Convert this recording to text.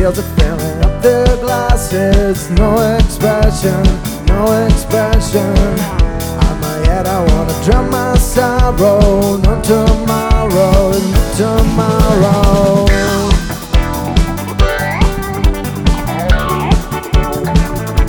tears are filling up their glasses. No expression, no expression. On my head I wanna drown my sorrow. None tomorrow.